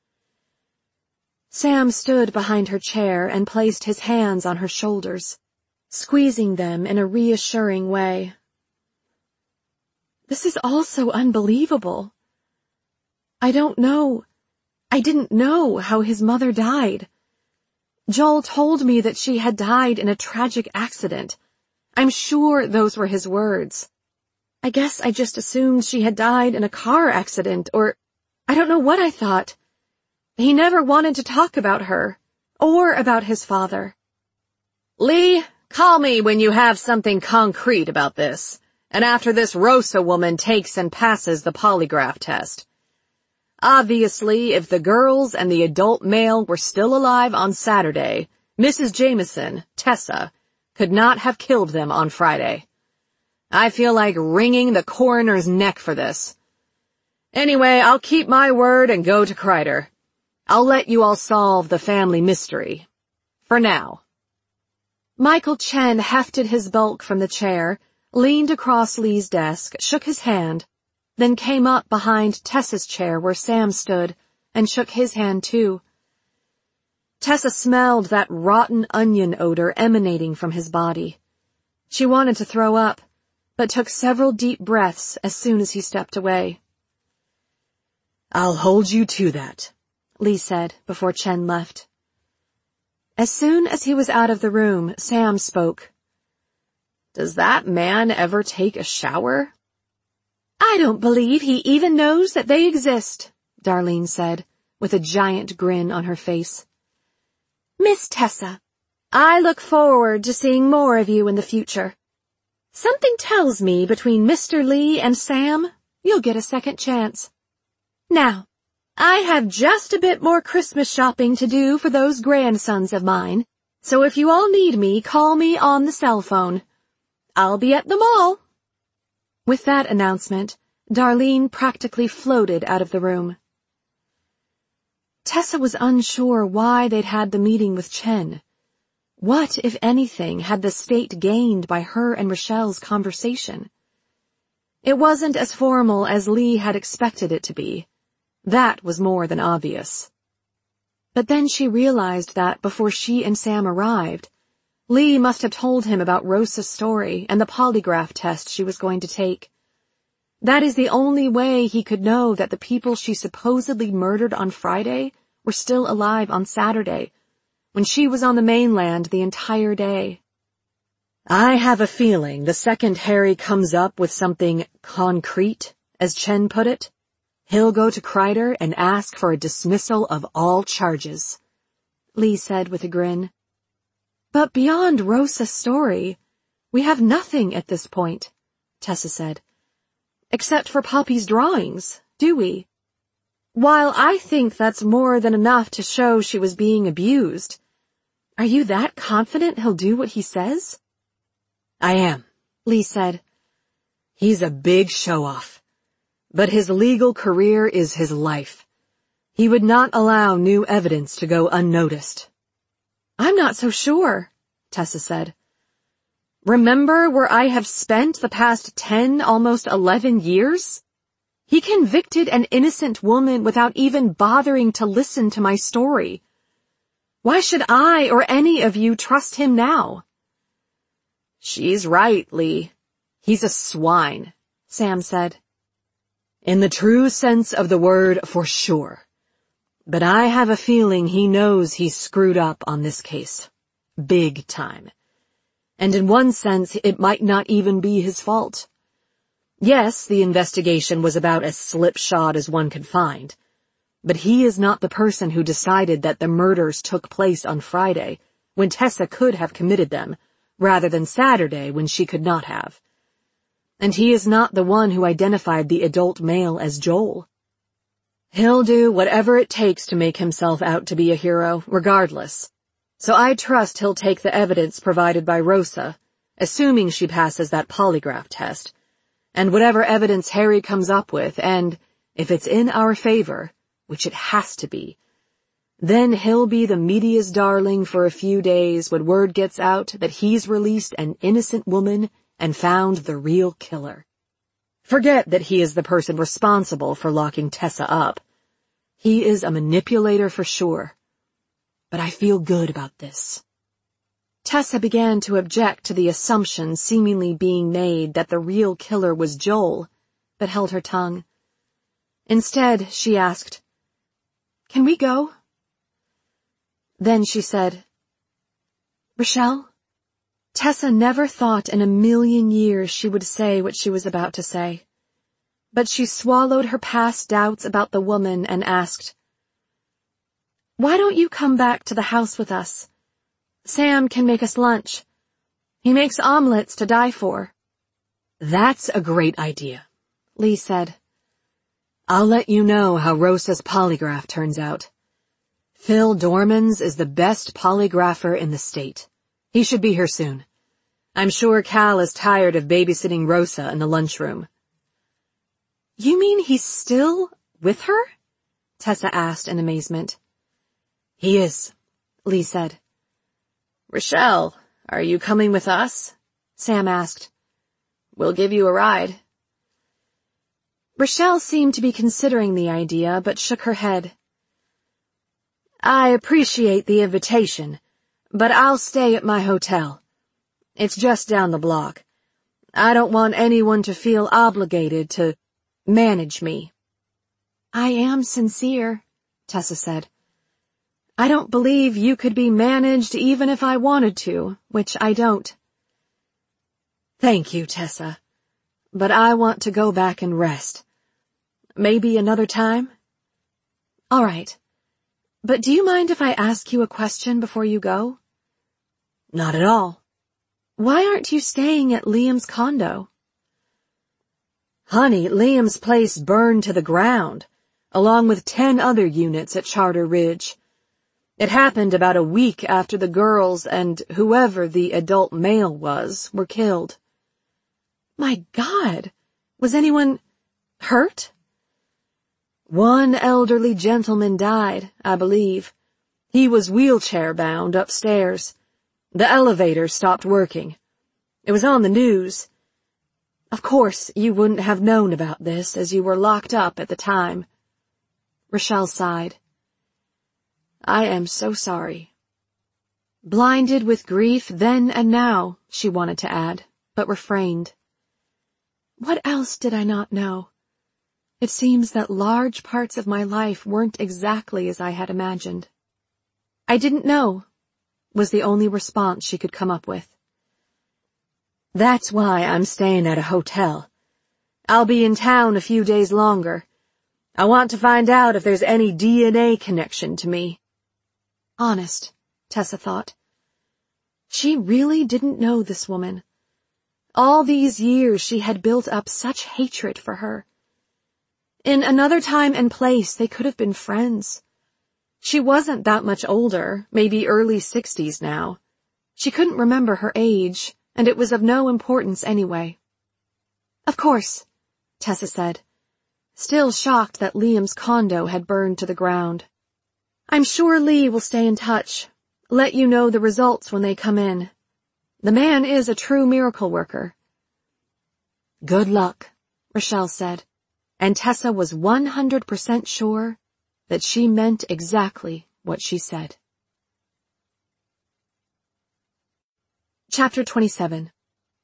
Sam stood behind her chair and placed his hands on her shoulders, squeezing them in a reassuring way. This is all so unbelievable. I don't know. I didn't know how his mother died. Joel told me that she had died in a tragic accident. I'm sure those were his words. I guess I just assumed she had died in a car accident, or I don't know what I thought. He never wanted to talk about her, or about his father. Lee, call me when you have something concrete about this, and after this Rosa woman takes and passes the polygraph test. Obviously, if the girls and the adult male were still alive on Saturday, Missus Jameson, Tessa, could not have killed them on Friday. I feel like wringing the coroner's neck for this. Anyway, I'll keep my word and go to Kreider. I'll let you all solve the family mystery. For now. Michael Chen hefted his bulk from the chair, leaned across Lee's desk, shook his hand, then came up behind Tessa's chair where Sam stood, and shook his hand too. Tessa smelled that rotten onion odor emanating from his body. She wanted to throw up, but took several deep breaths as soon as he stepped away. I'll hold you to that, Lee said before Chen left. As soon as he was out of the room, Sam spoke. Does that man ever take a shower? I don't believe he even knows that they exist, Darlene said, with a giant grin on her face. Miss Tessa, I look forward to seeing more of you in the future. Something tells me between Mister Lee and Sam, you'll get a second chance. Now, I have just a bit more Christmas shopping to do for those grandsons of mine, so if you all need me, call me on the cell phone. I'll be at the mall. With that announcement, Darlene practically floated out of the room. Tessa was unsure why they'd had the meeting with Chen. What, if anything, had the state gained by her and Rochelle's conversation? It wasn't as formal as Lee had expected it to be. That was more than obvious. But then she realized that before she and Sam arrived, Lee must have told him about Rosa's story and the polygraph test she was going to take. That is the only way he could know that the people she supposedly murdered on Friday were still alive on Saturday, when she was on the mainland the entire day. I have a feeling the second Harry comes up with something concrete, as Chen put it, he'll go to Kreider and ask for a dismissal of all charges, Lee said with a grin. But beyond Rosa's story, we have nothing at this point, Tessa said. Except for Poppy's drawings, do we? While I think that's more than enough to show she was being abused, are you that confident he'll do what he says? I am, Lee said. He's a big show-off, but his legal career is his life. He would not allow new evidence to go unnoticed. I'm not so sure, Tessa said. Remember where I have spent the past ten, almost eleven years? He convicted an innocent woman without even bothering to listen to my story. Why should I or any of you trust him now? She's right, Lee. He's a swine, Sam said. In the true sense of the word, for sure. But I have a feeling he knows he's screwed up on this case. Big time. And in one sense, it might not even be his fault. Yes, the investigation was about as slipshod as one could find. But he is not the person who decided that the murders took place on Friday, when Tessa could have committed them, rather than Saturday when she could not have. And he is not the one who identified the adult male as Joel. He'll do whatever it takes to make himself out to be a hero, regardless. So I trust he'll take the evidence provided by Rosa, assuming she passes that polygraph test, and whatever evidence Harry comes up with, and, if it's in our favor, which it has to be, then he'll be the media's darling for a few days when word gets out that he's released an innocent woman and found the real killer. Forget that he is the person responsible for locking Tessa up. He is a manipulator for sure. But I feel good about this. Tessa began to object to the assumption seemingly being made that the real killer was Joel, but held her tongue. Instead, she asked, "Can we go?" Then she said, "Rochelle?" Tessa never thought in a million years she would say what she was about to say. But she swallowed her past doubts about the woman and asked, "Why don't you come back to the house with us? Sam can make us lunch. He makes omelets to die for." "That's a great idea," Lee said. "I'll let you know how Rosa's polygraph turns out. Phil Dormans is the best polygrapher in the state. He should be here soon. I'm sure Cal is tired of babysitting Rosa in the lunchroom." "You mean he's still with her?" Tessa asked in amazement. "He is," Lee said. "Rochelle, are you coming with us?" Sam asked. "We'll give you a ride." Rochelle seemed to be considering the idea, but shook her head. "I appreciate the invitation, but I'll stay at my hotel. It's just down the block. I don't want anyone to feel obligated to manage me." "I am sincere," Tessa said. "I don't believe you could be managed even if I wanted to, which I don't." "Thank you, Tessa, but I want to go back and rest. Maybe another time?" "All right. But do you mind if I ask you a question before you go?" "Not at all." "Why aren't you staying at Liam's condo?" "Honey, Liam's place burned to the ground, along with ten other units at Charter Ridge. It happened about a week after the girls and whoever the adult male was were killed." "My God! Was anyone hurt?" "One elderly gentleman died, I believe. He was wheelchair-bound upstairs. The elevator stopped working. It was on the news. Of course, you wouldn't have known about this as you were locked up at the time." Rochelle sighed. "I am so sorry." Blinded with grief then and now, she wanted to add, but refrained. What else did I not know? It seems that large parts of my life weren't exactly as I had imagined. "I didn't know," was the only response she could come up with. "That's why I'm staying at a hotel. I'll be in town a few days longer. I want to find out if there's any D N A connection to me." Honest, Tessa thought. She really didn't know this woman. All these years she had built up such hatred for her. In another time and place they could have been friends. She wasn't that much older, maybe early sixties now. She couldn't remember her age, and it was of no importance anyway. "Of course," Tessa said, still shocked that Liam's condo had burned to the ground. "I'm sure Lee will stay in touch, let you know the results when they come in. The man is a true miracle worker." "Good luck," Rochelle said, and Tessa was one hundred percent sure that she meant exactly what she said. Chapter twenty-seven.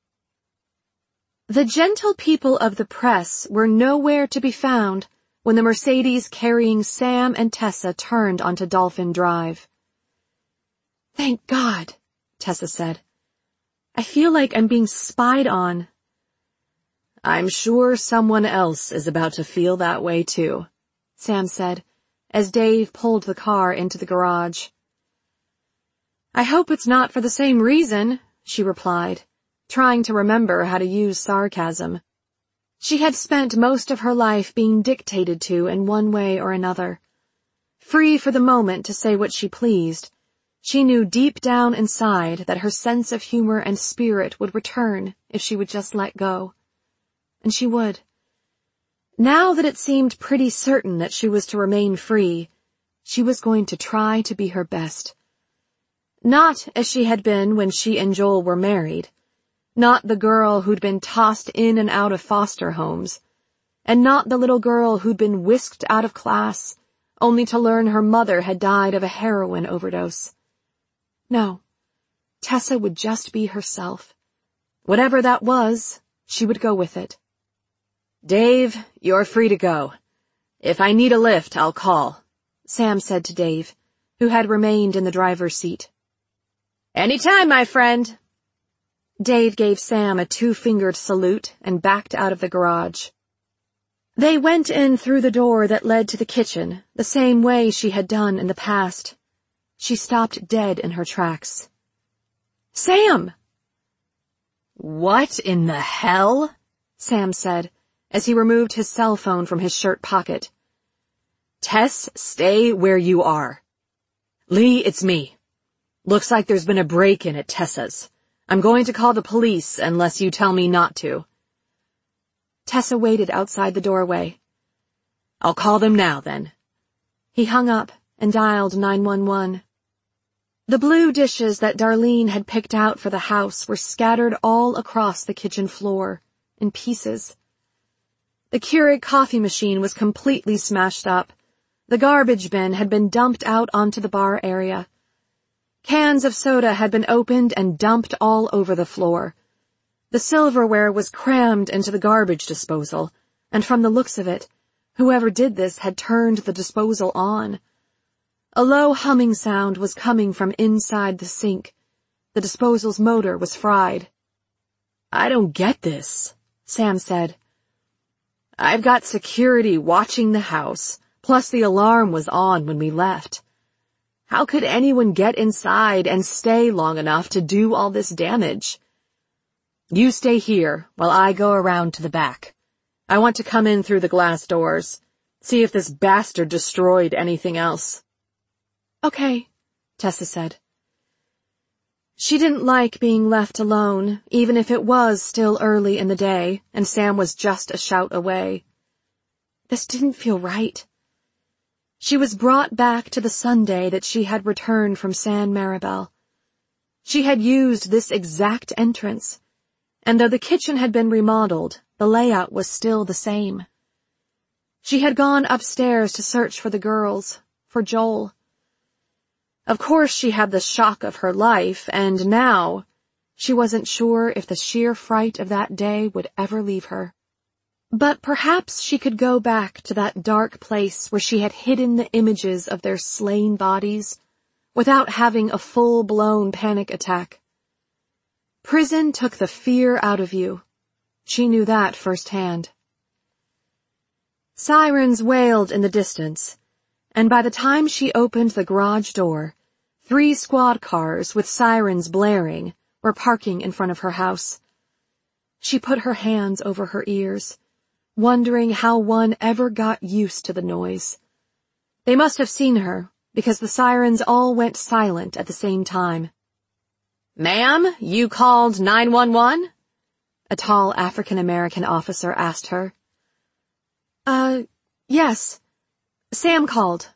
The gentle people of the press were nowhere to be found when the Mercedes carrying Sam and Tessa turned onto Dolphin Drive. "Thank God," Tessa said. "I feel like I'm being spied on." "I'm sure someone else is about to feel that way too," Sam said, as Dave pulled the car into the garage. "I hope it's not for the same reason," she replied, trying to remember how to use sarcasm. She had spent most of her life being dictated to in one way or another. Free for the moment to say what she pleased, she knew deep down inside that her sense of humor and spirit would return if she would just let go. And she would. Now that it seemed pretty certain that she was to remain free, she was going to try to be her best. Not as she had been when she and Joel were married. Not the girl who'd been tossed in and out of foster homes. And not the little girl who'd been whisked out of class, only to learn her mother had died of a heroin overdose. No, Tessa would just be herself. Whatever that was, she would go with it. "Dave, you're free to go. If I need a lift, I'll call," Sam said to Dave, who had remained in the driver's seat. "Anytime, my friend." Dave gave Sam a two-fingered salute and backed out of the garage. They went in through the door that led to the kitchen, the same way she had done in the past. She stopped dead in her tracks. "Sam!" "What in the hell?" Sam said, as he removed his cell phone from his shirt pocket. "Tess, stay where you are." "Lee, it's me. Looks like there's been a break-in at Tessa's. I'm going to call the police unless you tell me not to." Tessa waited outside the doorway. "I'll call them now, then." He hung up and dialed nine one one. The blue dishes that Darlene had picked out for the house were scattered all across the kitchen floor, in pieces. The Keurig coffee machine was completely smashed up. The garbage bin had been dumped out onto the bar area. Cans of soda had been opened and dumped all over the floor. The silverware was crammed into the garbage disposal, and from the looks of it, whoever did this had turned the disposal on. A low humming sound was coming from inside the sink. The disposal's motor was fried. "I don't get this," Sam said. "I've got security watching the house, plus the alarm was on when we left. How could anyone get inside and stay long enough to do all this damage? You stay here while I go around to the back. I want to come in through the glass doors, see if this bastard destroyed anything else." "Okay," Tessa said. She didn't like being left alone, even if it was still early in the day and Sam was just a shout away. This didn't feel right. She was brought back to the Sunday that she had returned from San Maribel. She had used this exact entrance, and though the kitchen had been remodeled, the layout was still the same. She had gone upstairs to search for the girls, for Joel. Of course she had the shock of her life, and now she wasn't sure if the sheer fright of that day would ever leave her. But perhaps she could go back to that dark place where she had hidden the images of their slain bodies without having a full-blown panic attack. Prison took the fear out of you. She knew that firsthand. Sirens wailed in the distance, and by the time she opened the garage door, three squad cars with sirens blaring were parking in front of her house. She put her hands over her ears, wondering how one ever got used to the noise. They must have seen her, because the sirens all went silent at the same time. "Ma'am, you called nine one one? A tall African-American officer asked her. Uh, yes. Sam called.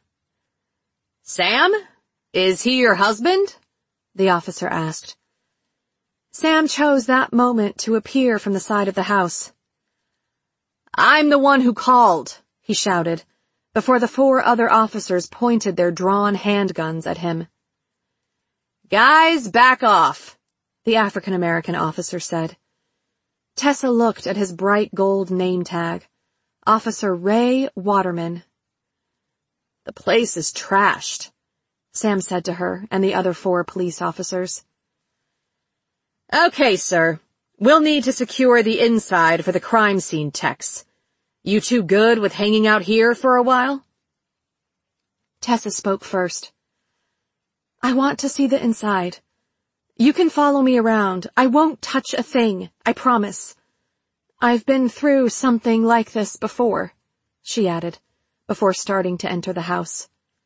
"Sam? Is he your husband?" the officer asked. Sam chose that moment to appear from the side of the house. "I'm the one who called," he shouted, before the four other officers pointed their drawn handguns at him. "Guys, back off," the African-American officer said. Tessa looked at his bright gold name tag. Officer Ray Waterman. "The place is trashed," Sam said to her and the other four police officers. "Okay, sir. We'll need to secure the inside for the crime scene techs. You two good with hanging out here for a while?" Tessa spoke first. "I want to see the inside. You can follow me around. I won't touch a thing, I promise. I've been through something like this before," she added, before starting to enter the house.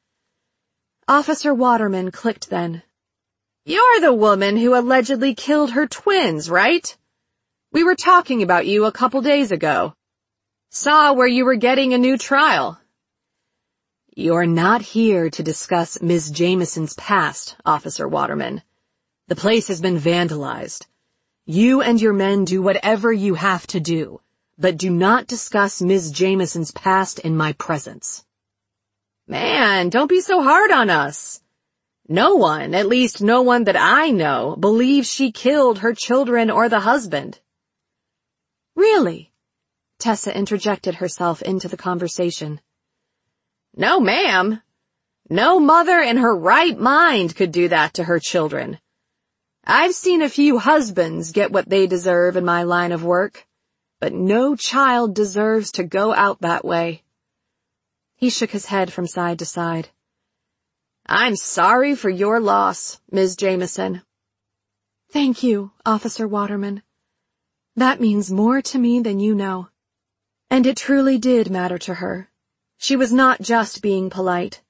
Officer Waterman clicked then. "You're the woman who allegedly killed her twins, right? We were talking about you a couple days ago. Saw where you were getting a new trial." "You're not here to discuss Miss Jameson's past, Officer Waterman. The place has been vandalized. You and your men do whatever you have to do, but do not discuss Miss Jameson's past in my presence." "Man, don't be so hard on us. No one, at least no one that I know, believes she killed her children or the husband." "Really?" Tessa interjected herself into the conversation. "No, ma'am. No mother in her right mind could do that to her children. I've seen a few husbands get what they deserve in my line of work, but no child deserves to go out that way." He shook his head from side to side. "I'm sorry for your loss, Miz Jameson." "Thank you, Officer Waterman. That means more to me than you know." And it truly did matter to her. She was not just being polite.